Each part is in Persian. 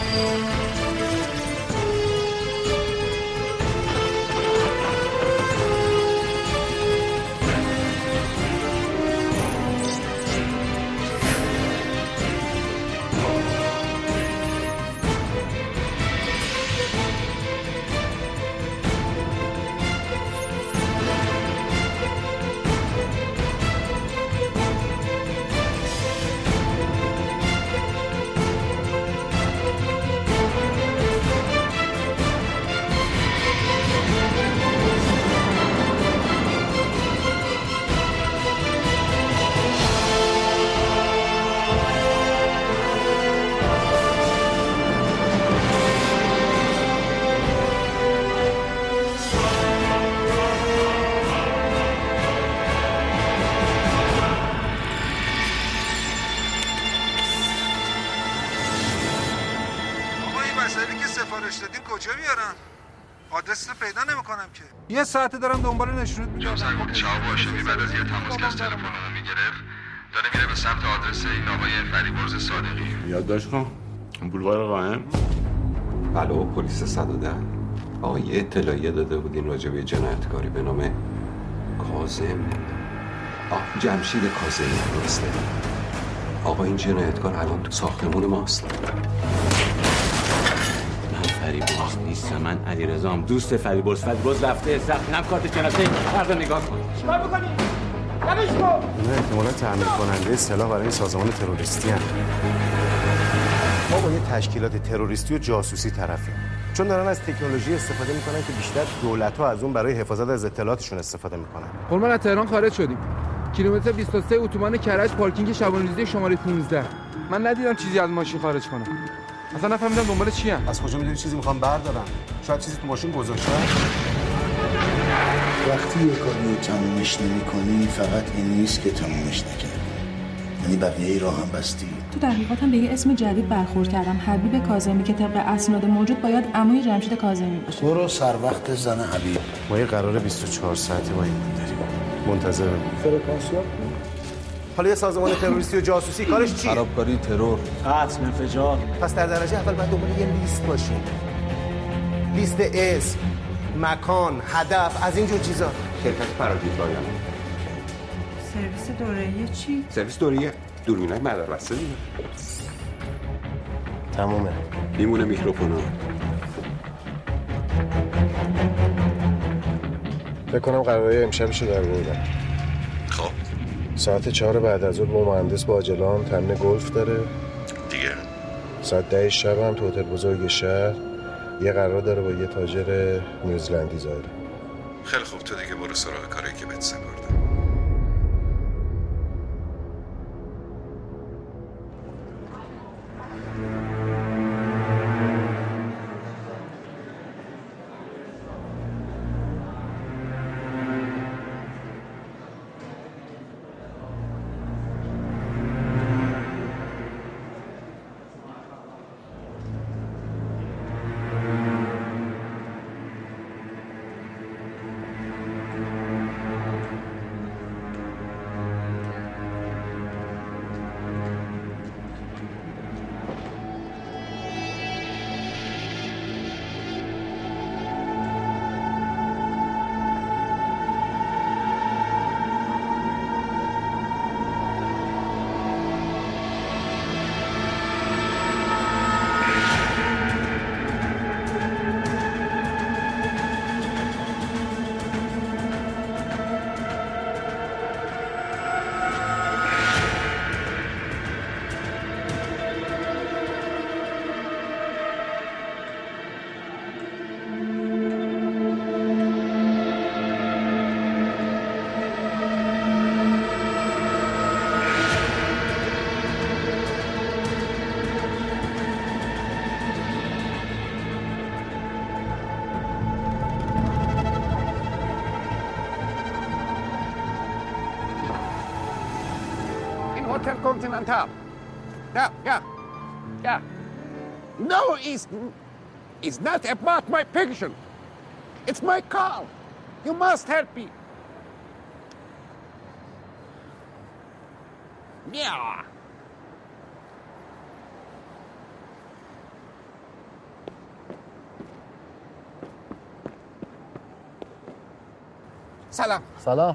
یه ساعته دارم دنبال نشونت میگردم. سرگولی چاو هاشمی بعد از یه تماس که از تلفنمو میگرفت داره میره به سمت آدرس این آقای فریبرز صادقی. یادداشت کن. بولوار قائم. بله، پلیس 110. آقا یه اطلاعیه داده بودین راجع به جنایتکاری به نام کاظم. جمشید کاظمی. درسته. آقا این جنایتکار الان تو ساختمون ماست. فریبرز نیست، من علیرضام، دوست فریبرز رفته ساختم کارت شناسایی. فردا نگاه کن. چیکار می‌کنی؟ یادش کن. اینا احتمالاً تامین کننده سلاح برای این سازمان تروریستی هستند. ما با یه تشکیلات تروریستی و جاسوسی طرفیم. چون دارن از تکنولوژی استفاده میکنن که بیشتر دولت‌ها از اون برای حفاظت از اطلاعاتشون استفاده میکنن. ما از تهران خارج شدیم. کیلومتر 23 اتوبان کرج پارکینگ شبانه‌روزی شماره 15. من ندیدم چیزی از ماشین خارج کنم. اصلا نفهمیدم دنبال چی ام. از کجا میدونی چیزی میخوام بردارم؟ شاید چیزی تو ماشین گذاشتن. وقتی یه کاری تمومش نمی‌کنی فقط این نیست که تمومش نکردی. یعنی بقیه راه هم بستی. تو تحقیقاتم به یه اسم جدید برخورد کردم، حبیب کاظمی، که طبق اسناد موجود باید عموی جمشید کاظمی باشه. برو سر وقت زن حبیب. ما یه قرار 24 ساعته با این داریم. منتظرم. فرکانسیون. حالا یه سازمان تروریستی و جاسوسی کارش چیه؟ خرابکاری، ترور، قتل، انفجار. پس در درجه اول باید دنبال یه لیست باشیم. لیست اسم، مکان، هدف، از اینجور چیزا. شرکت فرادیدبایان. سرویس دوره‌ای چی؟ سرویس دوره‌ای دوربینای مداربسته دیگه. تمومه. میمونه میکروفونا. فکر کنم قراره امشبشو در بردم. خب ساعت 4 بعد از ظهر با مهندس باجلان تمرین گلف داره. دیگه ساعت 10 شب هم تو هتل بزرگ شهر یه قرار داره با یه تاجر نیوزلندی ظاهره. خیلی خوب، تو دیگه برو سراغ کاری که بهت سپردم. Hotel Continental. Yeah. No, it's not about my picture. It's my call. You must help me. Yeah. سلام. سلام.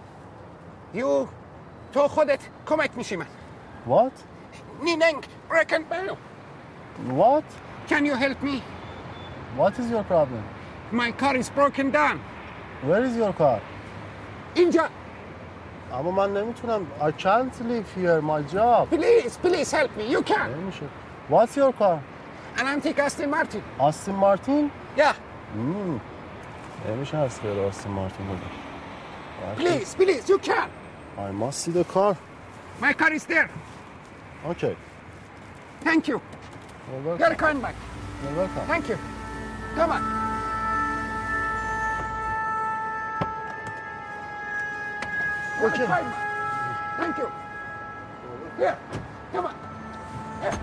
تو خودت کمک میشی من. What? Nineng broken bell. What? Can you help me? What is your problem? My car is broken down. Where is your car? اینجا. اما من نمیتونم. I can't live here. My job. Please help me. You can. نمیشه. What's your car? An antique Aston Martin. Aston Martin? Yeah. نمیشه از خیر Aston Martin بده. Please, you can. I must see the car. My car is there. Okay. Thank you. You're welcome. You're coming back. You're welcome. Thank you. Come on. Okay. Thank you. Here, come on. Here.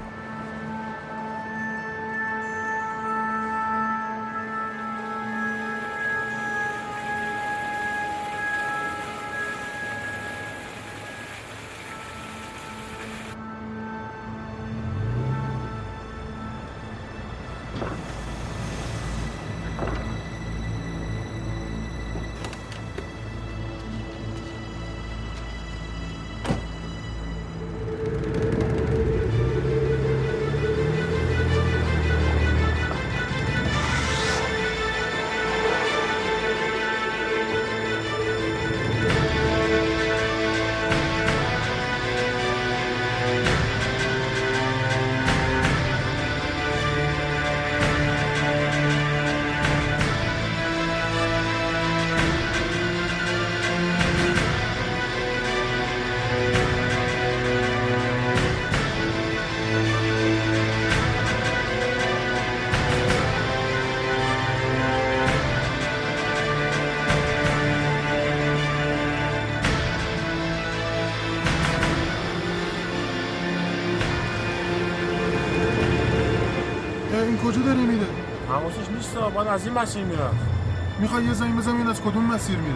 این کجا داره میره؟ حواسش نیست، باید از این مسیر میرفت. میخوای یه زنگ بزنم این از کدوم مسیر میره؟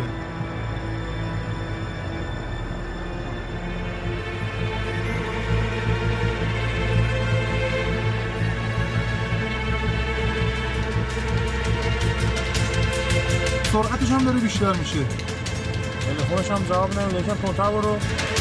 سرعتش هم داره بیشتر میشه. تلفنش هم جواب نمیده که پونتا برو.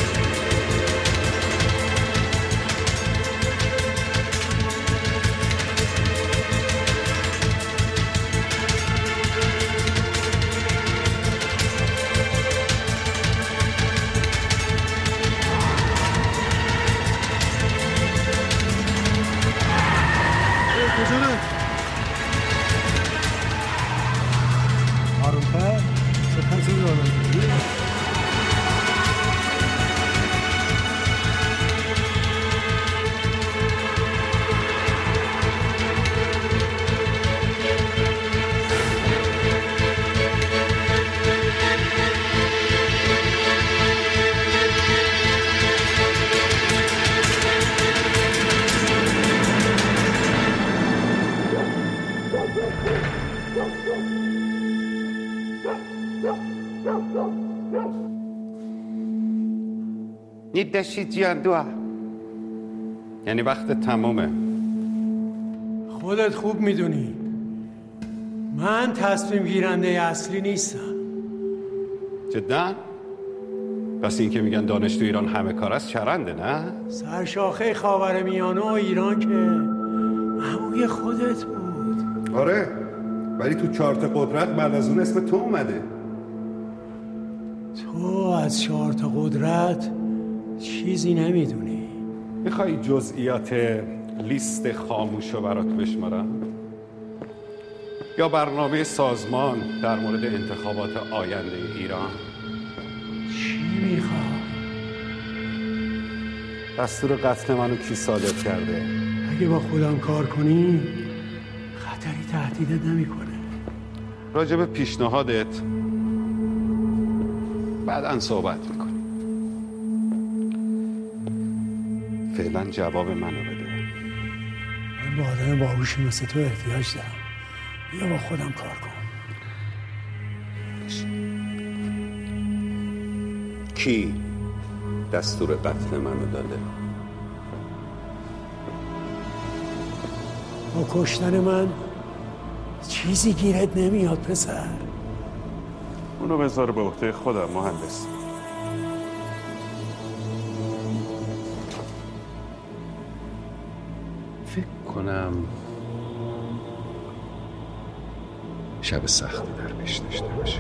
نیدشی جیان دوا، یعنی وقت تمومه. خودت خوب میدونی من تصمیم گیرنده اصلی نیستم. جدا؟ پس این که میگن دانش تو ایران همه کار است چرنده، نه؟ سرشاخه خاورمیانه و ایران که عموی خودت بود. آره، ولی تو چارت قدرت بعد از اون اسم تو اومده. تو از چارت قدرت چیزی نمیدونی. میخوای جزئیات لیست خاموشو برات بشمارم؟ یا برنامه سازمان در مورد انتخابات آینده ایران؟ چی میخوای؟ دستور قتل منو کی صادر کرده؟ اگه با خودم کار کنی خطری تهدیدت نمیکنه. راجب پیشنهادت بعداً صحبت میکنی. فعلا جواب منو بده. من با آدم باهوشی مثل تو احتیاج دارم. بیا با خودم کار کن. کی دستور قتل منو داده؟ با کشتن من چیزی گیرت نمیاد پسر. اونو بذار به عهده خودم مهندس. فکر کنم شب سختی در پیش داشته باشه.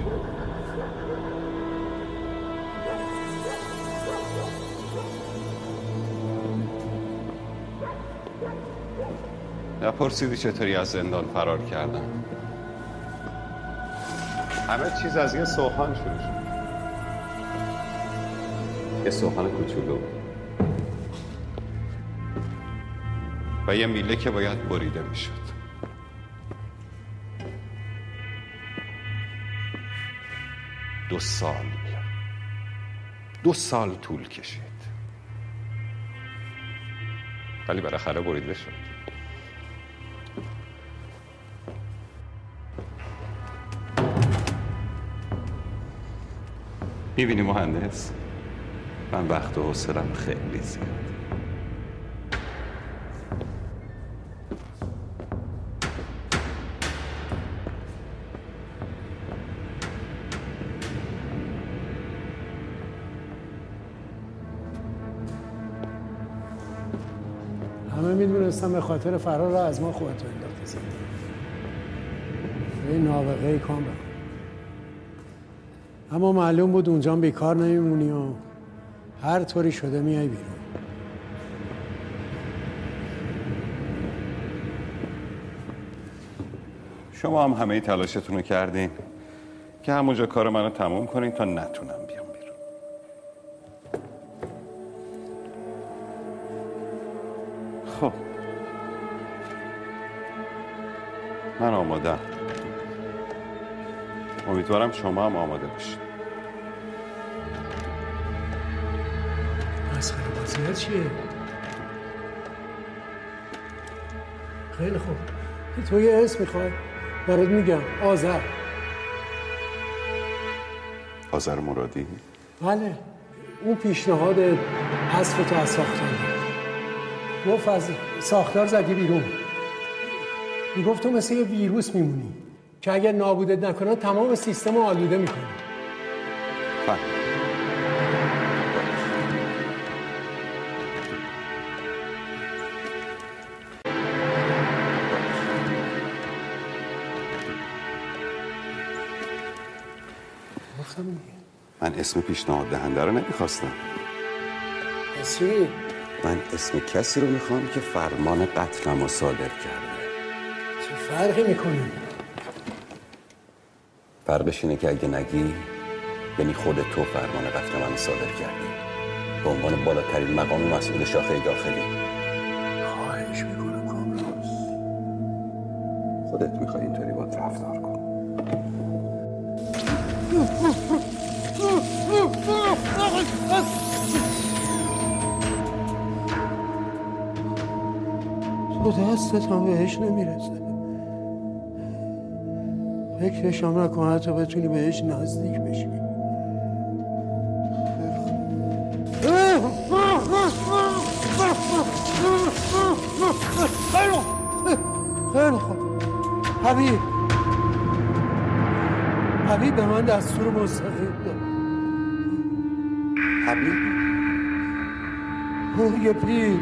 نپرسیدی چطوری از زندان فرار کردم؟ همه چیز از یه سوهان شروع شد. یه سوهان کوچولو و یه میله که باید بریده میشد. دو سال طول کشید، ولی بالاخره بریده شد. میبینی مهندس، من وقت و حوصله‌ام خیلی زیاد. همه میدونستم به خاطر فرار از ما خودتو انداختی زندان. یه نابغه کامل. اما معلوم بود اونجا بیکار نمیمونی و هر طوری شده میای بیرون. شما هم همه تلاشتون رو کردین که همونجا کار منو تموم کنین تا نتونم بیام بیرون. خب من آمادم. امیدوارم شما هم آماده باشید. مسخره بازی‌ها چیه؟ خیلی خوب. تو یه اسم میخوای؟ برات میگم. آذر مرادی؟ بله. اون پیشنهاد حذف تو از ساختار گفت از ساختار زدی بیرون. میگفت تو مثل یه ویروس میمونی که اگر نابودت نکنن تمام سیستم رو آلوده میکنه. من اسم پیشنهاد دهنده رو نمیخواستم. چی؟ من اسم کسی رو میخوام که فرمان قتلم رو صادر کرده. چه فرقی میکنه؟ فرقش اینه که اگه نگی یعنی خود تو فرمان قتل منو صادر کردی به عنوان بالاترین مقام مسئول شاخه داخلی. خواهش میکنم کامران. خودت میخوای اینطوری باید رفتار کن. تو دستت هم بهش نمیرسه. فکرش هم نکن حتی بتونی بهش نزدیک بشی. خیلی خوب. حبیب به من دستور مستقیم داد. حبیب؟ یه پیر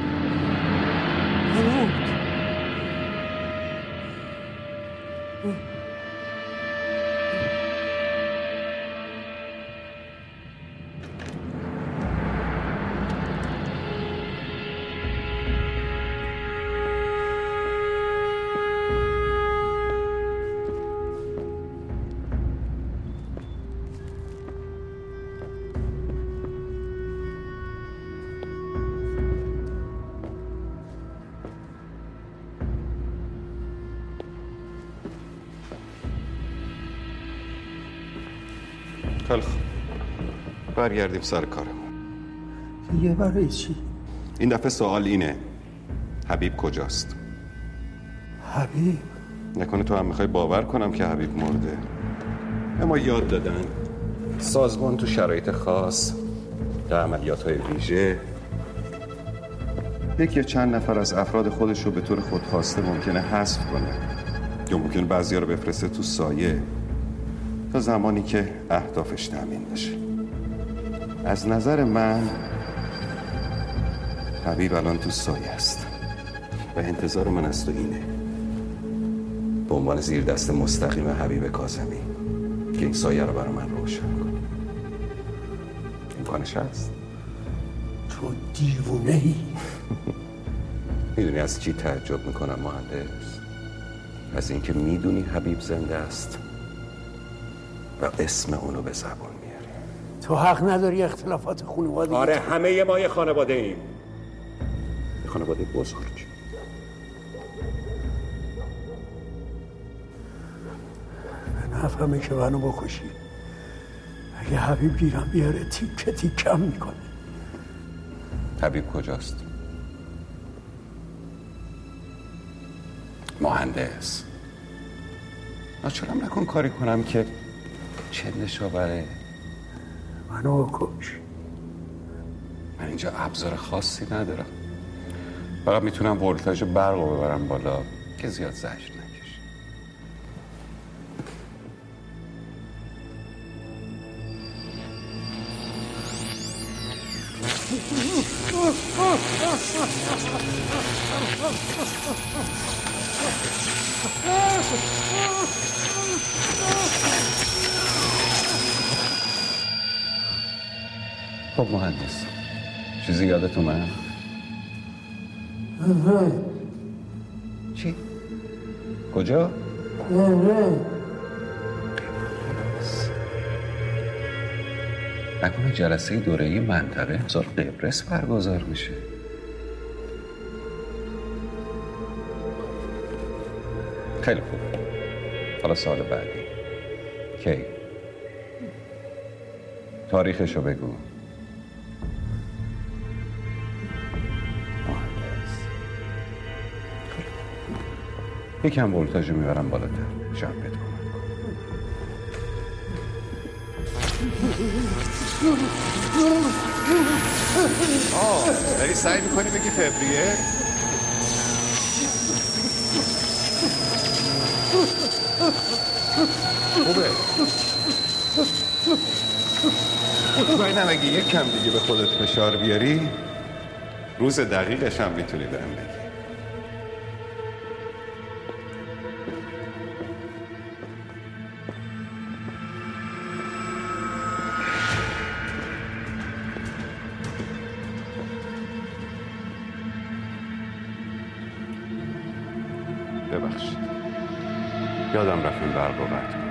خیلی خوب. برگردیم سر کارمون. دیگه برای چی؟ این دفعه سوال اینه حبیب کجاست؟ حبیب؟ نکنه تو هم میخوای باور کنم که حبیب مرده. اما یاد دادن سازمان تو شرایط خاص در عملیات‌های ویژه یک یا چند نفر از افراد خودش رو به طور خودخواسته ممکنه حذف کنه یا ممکنه بعضیا رو بفرسته تو سایه تا زمانی که اهدافش تامین بشه. از نظر من حبیب الان تو سایه است و انتظار من از تو اینه به عنوان زیر دست مستقیم حبیب کاظمی که این سایه رو برای من روشن کن. امکانش هست؟ تو دیوونه ای. میدونی از چی تعجب میکنم مهندس؟ از اینکه میدونی حبیب زنده است و اسم اونو به زبان میاری. تو حق نداری اختلافات خانواده. آره همه ما یه خانواده ایم، یه خانواده بزرگ. به نفهمه که منو بکشی. اگه حبیب گیرم بیاره تیکه تیکم میکنه. حبیب کجاست؟ مهندس ناچارم نکن کاری کنم که چندشو بره. منو بکش. من اینجا ابزار خاصی ندارم، فقط میتونم ولتاژ برق رو ببرم بالا که زیاد زجر نکشه. خب مهندس چیزی یادت اومد؟ چی؟ کجا؟ نکنه جلسه دوره‌ای منطقه امسال قبرس برگزار میشه. خیلی خوب. حالا سال بعدی کی؟ تاریخشو بگو. یکم ولتاژو میبرم بالاتر. شب بدون. داری سعی میکنی بگی فوریه؟ خوبه. مطمئنم اگه یک کم دیگه به خودت فشار بیاری روز دقیقش هم میتونی بهم بگی. ببخشید یادم رفت این برق رو قطع کنم.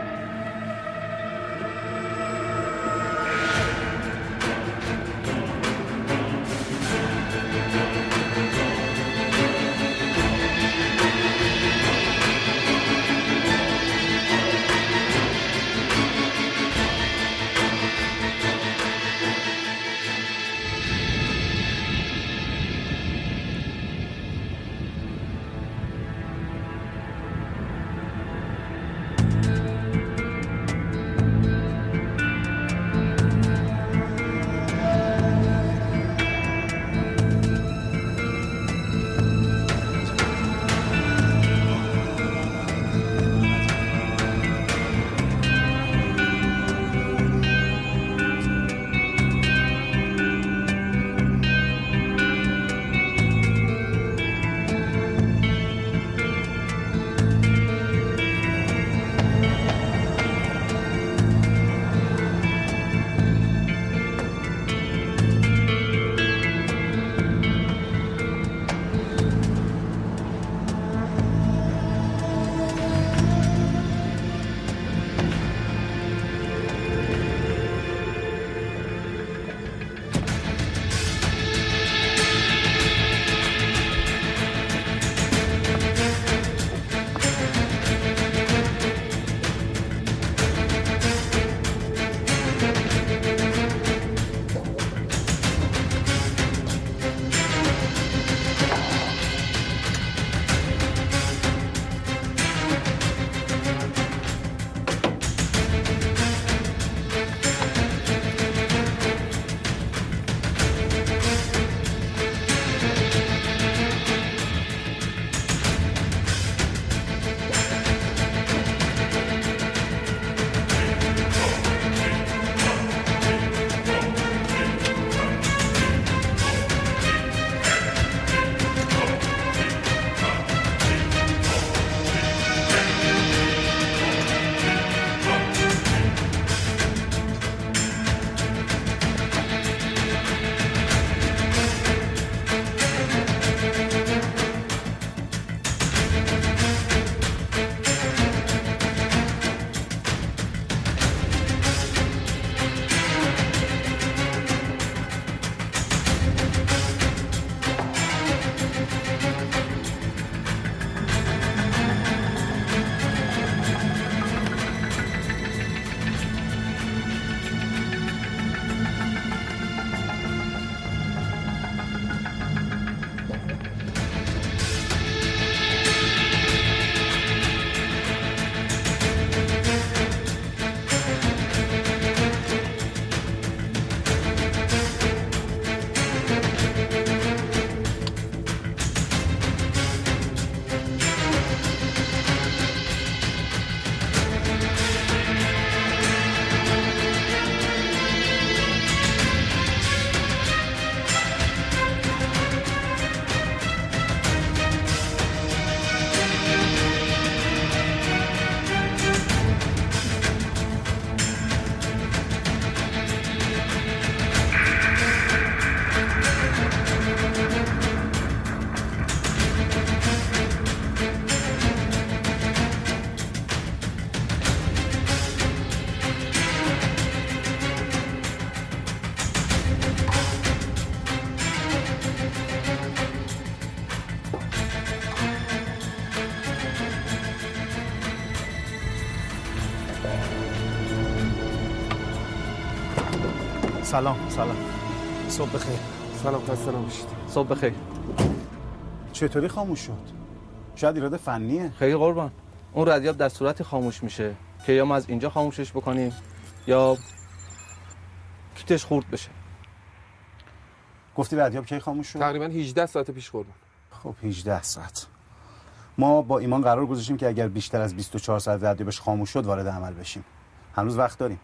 سلام. صبح بخیر. سلام، خسته نباشید. صبح بخیر. چطوری خاموش شد؟ شاید ایراد فنیه. خیلی قربان. اون رادیات در صورتی خاموش میشه که یا ما از اینجا خاموشش بکنیم یا کیتش خورد بشه. گفتی رادیات کی خاموش شد؟ تقریبا 18 ساعت پیش قربان. خب 18 ساعت. ما با ایمان قرار گذاشتیم که اگر بیشتر از 24 ساعت رادیوش خاموش شد وارد عمل بشیم. هنوز وقت داریم.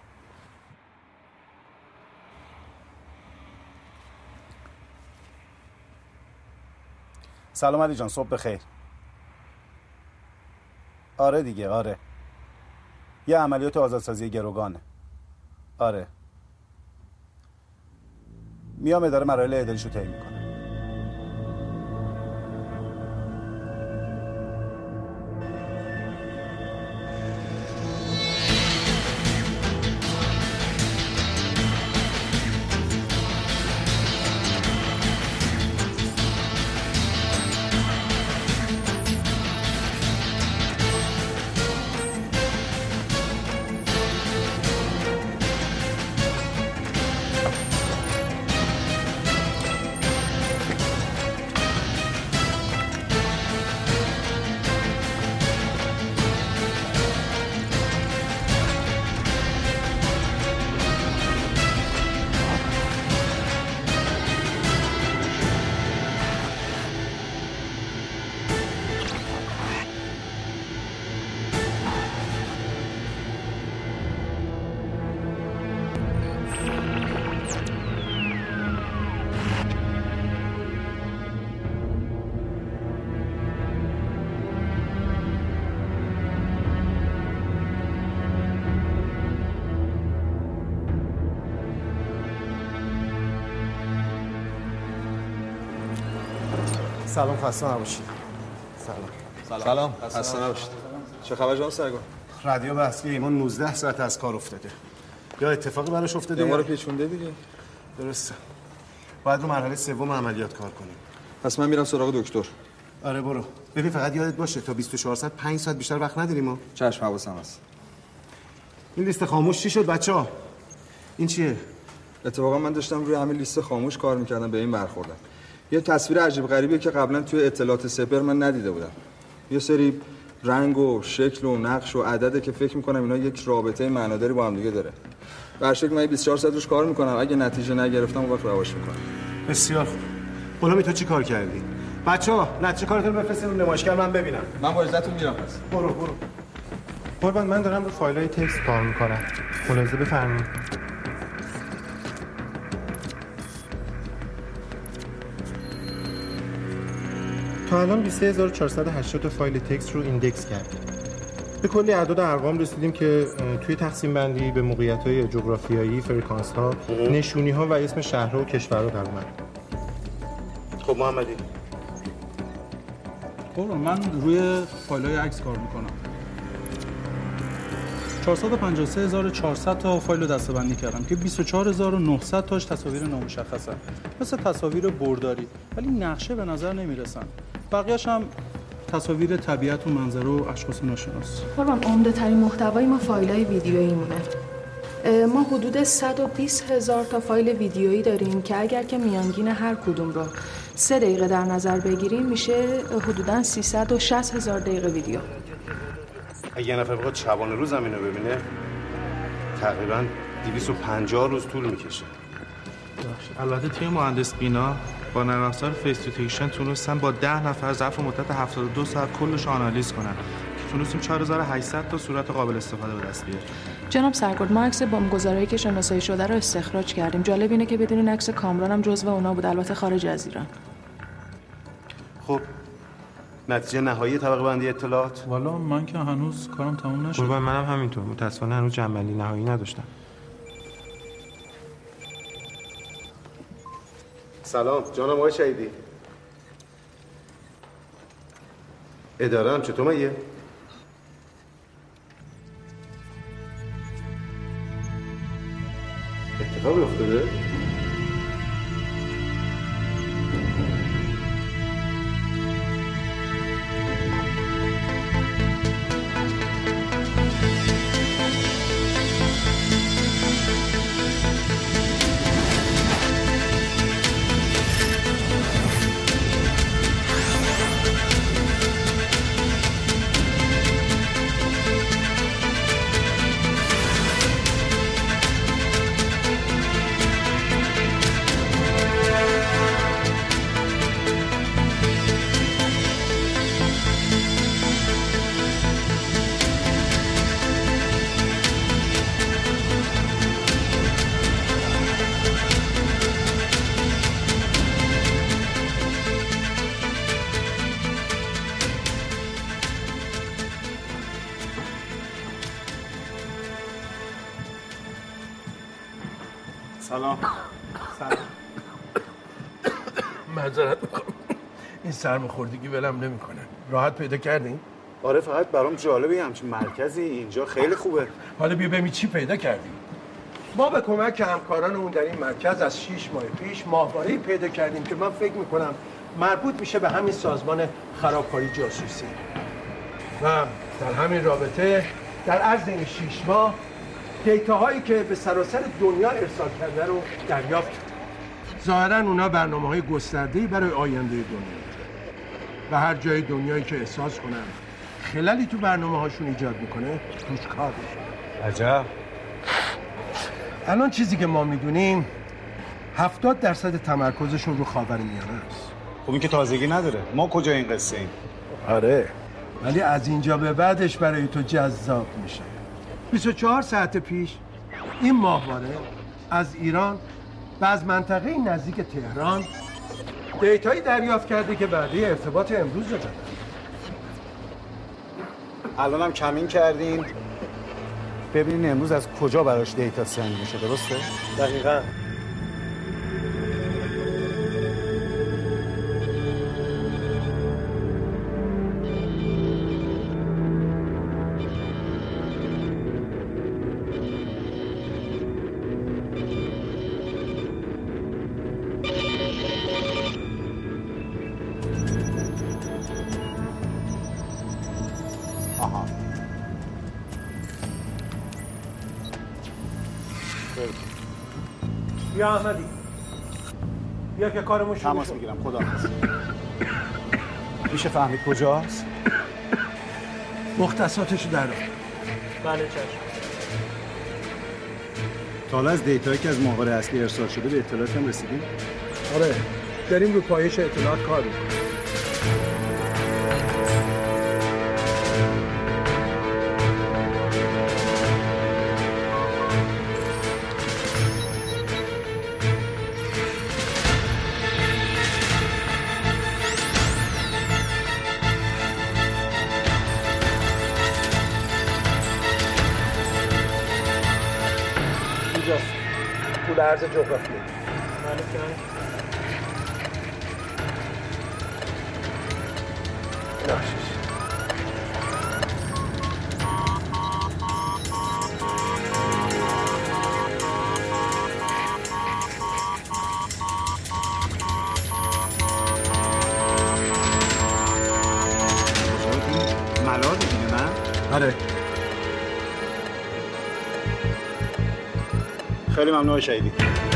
سلام علی جان، صبح بخیر. آره دیگه، آره. یه عملیات آزادسازی گروگانه. آره. میام اداره مراحل اداریشو طی میکنه. سلام، خسته نباشید. سلام، خسته نباشید. چه خبر جناب سرگرم؟ رادیو اصلی ایمان 19 ساعت از کار افتاده. یا اتفاقی براش افتاده ما رو پیچونده دیگه. درسته. باید رو مرحله سوم عملیات کار کنیم. پس من میرم سراغ دکتر. آره برو. ببین فقط یادت باشه تا 24 ساعت 5 ساعت بیشتر وقت نداریم ما. چشم، حواسم هست. این لیست خاموش چی شد بچه‌ها؟ این چیه؟ اتفاقا من داشتم روی همین لیست خاموش کار میکردم، به این برخوردم. یه تصویر عجیب غریبیه که قبلا توی اطلاعات سپر من ندیده بودم. یه سری رنگ و شکل و نقش و عدده که فکر میکنم اینا یک رابطه معناداری با هم دیگه داره. به شکل من 24 ساعت روش کار میکنم، اگه نتیجه نگرفتم اون وقت رواش میکنم. بسیار خوب. غلامی تو چی کار کردی؟ بچه‌ها نتیجه کارتون بفرستید رو نمایشگر من ببینم. من با اجازهتون میرم پس. برو. قربان من دارم رو فایل‌های تکست کار میکنم. ملاحظه بفرمایید. تا الان 23480 تا فایل تکست رو ایندکس کردیم. به کلی اعداد و ارقام رسیدیم که توی تقسیم بندی به موقعیت‌های جغرافیایی، فرکانس‌ها، نشونی‌ها و اسم شهرها و کشورها در اومد. خب محمدی. من روی فایل‌های عکس کار میکنم. 453400 تا فایل رو دسته‌بندی کردم که 24900 تاش تصاویر نامشخصن. مثل تصاویر برداری، ولی نقشه به نظر نمیرسن. بقیه‌اش هم تصاویر طبیعت و منظره و اشخاص ناشناس. قربان عمده ترین محتوای ما فایل‌های ویدیویی مونه. ما حدود 120,000 تا فایل ویدیویی داریم که اگر که میانگین هر کدوم رو 3 دقیقه در نظر بگیریم میشه حدوداً 360,000 دقیقه ویدیو. اگه یه نفر بخواد شبانه روز زمین رو ببینه تقریباً 250 روز طول میکشه. البته تیم مهندس بینا با نرم افزار فیس دیتکشن تونستن با 10 نفر ظرف مدت 72 ساعت کلش آنالیز کنن که تونستیم 4800 تا صورت قابل استفاده به دست بیاریم. جناب سرگرد ما عکس بمبگذارایی که شناسایی شده رو استخراج کردیم. جالب اینه که بدونین عکس کامران هم جزو اونا بود، البته خارج از ایران. خب نتیجه نهایی طبقه بندی اطلاعات؟ والا من که هنوز کارم تموم نشد. قربان منم همینطور، متأسفانه هنوز جنبندی نهایی نداشتم. سلام جناب آقای شهیدی. اداره هم چطور مگه؟ اتفاقی افتاده؟ سلام. معذرت میخوام، این سرماخوردگی ولم نمیکنه. راحت پیدا کردین؟ آره فقط برام جالبه همچین مرکزی اینجا خیلی خوبه. حالا بیا ببین چی پیدا کردیم. ما به کمک همکارانمون در این مرکز از 6 ماه پیش ماهواره‌ای پیدا کردیم که من فکر میکنم مربوط میشه به همین سازمان خرابکاری جاسوسی. و در همین رابطه در عرض این 6 ماه دیتاهایی که به سراسر دنیا ارسال کرده رو دریافت کردیم. ظاهراً اونا برنامه‌های گسترده‌ای برای آینده دنیا و هر جای دنیایی که احساس کنن خللی تو برنامه‌هاشون ایجاد میکنه توش کار میشه. عجب. الان چیزی که ما میدونیم 70% تمرکزشون رو خاورمیانه است. خب این که تازگی نداره. ما کجا این قصه ایم؟ آره، ولی از اینجا به بعدش برای تو جذاب میشه. 24 ساعت پیش این ماهواره از ایران و از منطقه نزدیک تهران دیتایی دریافت کرده که بعدی ارتباط امروز رو زدن. الان هم کمین کردین ببینین امروز از کجا براش دیتا سند میشه، درسته؟ دقیقاً. آها. بیا احمدی، بیا که کارمون شروع تماس میگیرم. خداحافظ. میشه فهمید کجاست؟ مختصاتشو در رو. بله چشم. تا حالا از دیتایی که از ماهواره اصلی ارسال شده به اطلاعاتی هم رسیدیم؟ آره، داریم رو پایش اطلاعات کار میکنیم. اینجاست، پول ارز جغرافیایی. ناشیش. ملال میدونه نه؟ آره. خیلی ممنون شهیدی.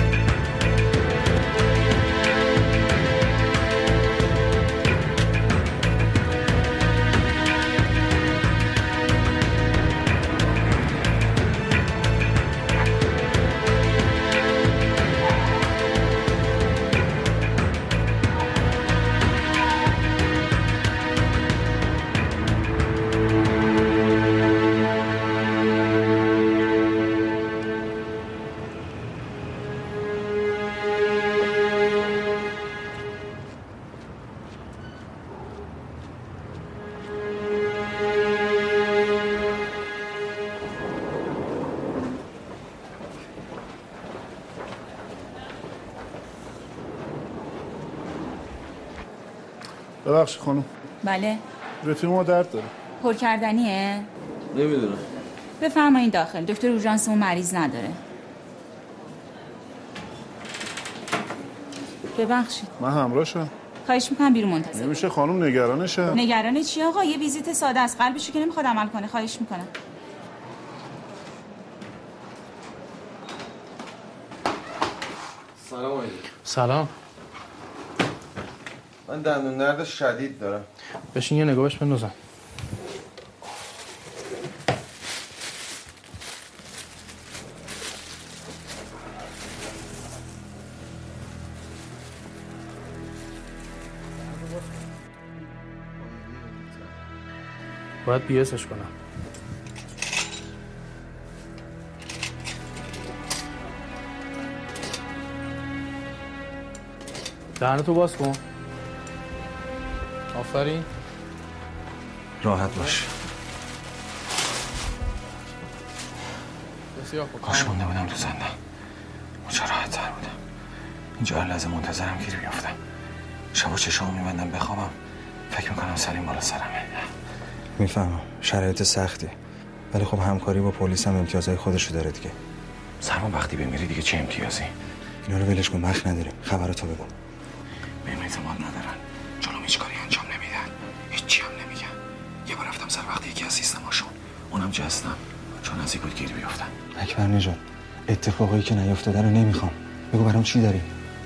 ببخشید خانم، بله. رفیق ما درد داره. پر کردنیه؟ نمیدونم. بفرمایید داخل. دکتر اورژانس اون مریض نداره. ببخشید. من همراهشم. خواهش میکنم بیرون منتظر. نمیشه خانم، نگرانشه. نگران چی آقا؟ یه ویزیت ساده است. قلبشو که نمیخواد عمل کنه. خواهش میکنم. سلام آقای. سلام. من دندون درد شدید دارم. بشین یه نگاه بهش بندازم. باید بیاسش کنم. دهنتو باز کن. آفرین. راحت باش. بسیار خوب. کاش مونده بودم تو زندان. چرا راحت‌تر بودم. اینجا هر لحظه منتظرم گیر بیافتم. شبا چشامو میبندم بخوابم فکر میکنم سلیم بالا سرمه. میفهمم شرایط سختی، ولی خب همکاری با پلیس هم امتیازهای خودشو داره دیگه. سلمان وقتی بمیری دیگه چه امتیازی؟ اینا رو ولش کن، وقت نداریم. خبراتو بگو. بهم اعتماد ندارن، جلوم هیچ کاری انجام نمیدن، هیچی هم نمیگن. یه بار رفتم سر وقت یکی از سیستماشون، اونم جستم چون نزدیک بود گیر بیافتن. اکبر نژاد، اتفاقایی که نیافتاده رو نمیخوام. بگو برام چی داری؟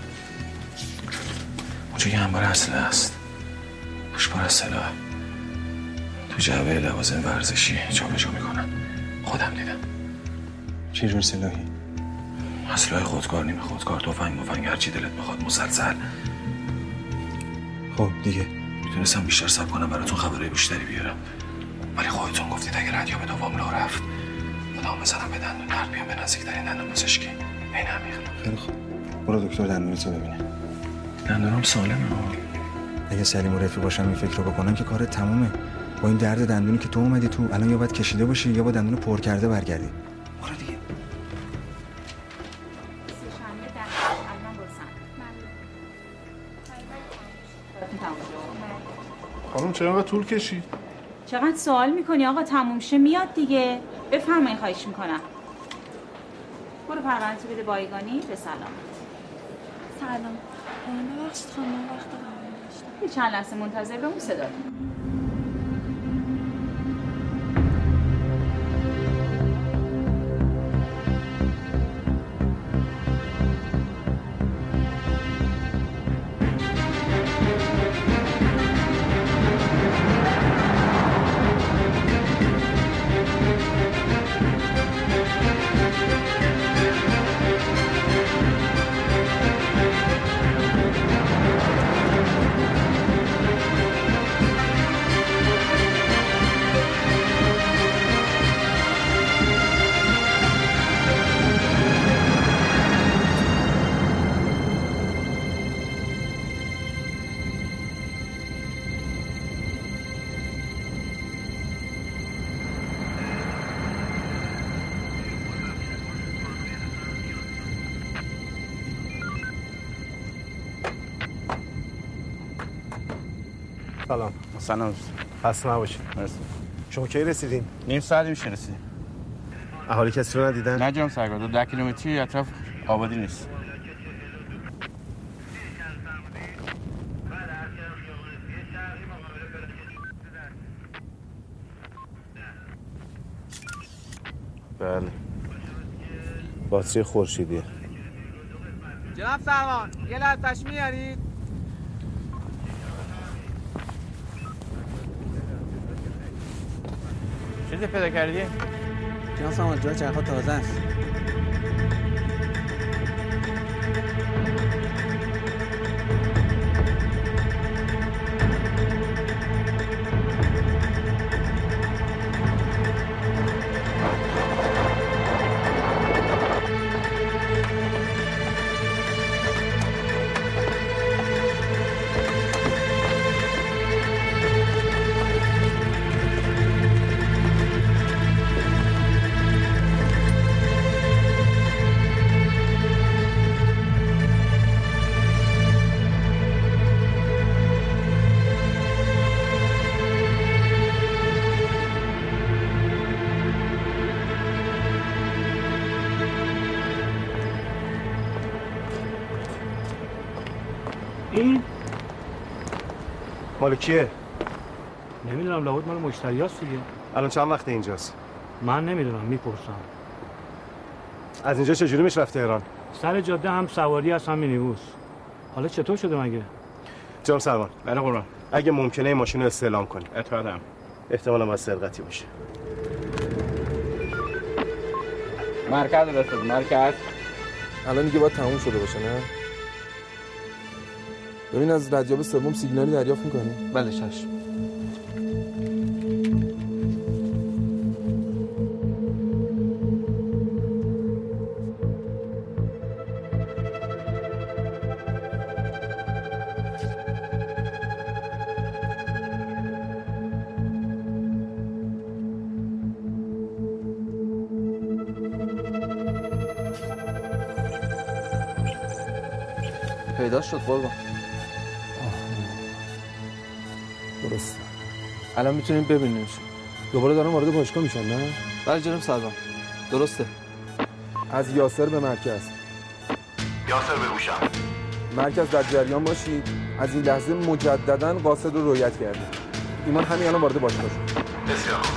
اونجا یه انبار اسلحه است، پشتبار از سلاح تو جعبه لوازم ورزشی جابجا میکنن. خودم دیدم. چه جور سلاحی؟ اسلحه خودکار، نیمه خودکار، تفنگ هرچی دلت بخواد، مسلسل. خب دیگه میتونستم بیشتر صبر کنم براتون خبرهای بیشتری بیارم، ولی خودتون گفتید اگه رادیو به دوم راه رفت خودم بزنم به دندون درد بیام به نزدیکترین دندون پزشکی عین عمیق. خیلی خوب، برو دکتر دندونتو ببینه. دندونم سالمه. اگه سلیم و رفیق باشن این فکر رو بکنن که کارت تمومه. با این درد دندونی که تو اومدی تو الان یا باید کشیده باشی یا با دندون پر کرده برگردی. برو دیگه. خانم چرا اینقدر طول کشید؟ چقدر سوال میکنی آقا؟ تموم شه میاد دیگه. بفرمایید، خواهش میکنم. برو پرونده‌تو بده بایگانی. به سلامت. سلام. ببخشید خانم، وقت قرار داشتم. یه چند لحظه منتظر بمون، صدا سلام. سلام. خسته نباشید. مرسی. شما کی رسیدین؟ نیم ساعت میشه رسیدیم. اهالی کسی رو ندیدن؟ نه جناب سرگرد، 10 کیلومتری اطراف آبادی نیست. بله. باتری خورشیدیه. جناب سروان، یه لحظه میارید؟ چیزی پیدا کردی؟ جناب سروان، جای چرخ‌ها تازه است. این مال کیه؟ نمیدونم، لابد مال مشتریاست دیگه. الان چند وقت اینجاست؟ من نمیدونم، میپرسم. از اینجا چجوری میشه رفت تهران؟ سر جاده هم سواری هست هم مینیبوس. حالا چطور شده مگه؟ جناب سروان. بله قربان. اگه ممکنه این ماشین رو استعلام کنی. اطلاعاتم. احتمالاً از سرقتی باشه. مرکز رسید. مرکز. الان دیگه باید تموم شده باشه نه؟ ببین از ردیاب سوم سیگنالی دریافت می‌کنی؟ بله چشم. پیدا شد قربان. درسته. الان میتونیم ببینیمش. دوباره دارن وارد باشگاه میشن نه؟ بله جناب سروان. درسته. از یاسر به مرکز. یاسر بگوشم. مرکز در جریان باشید. از این لحظه مجددا قاصد رو رؤیت کردیم. ایمان همین الان وارد باشگاه شد. بسیار خوب.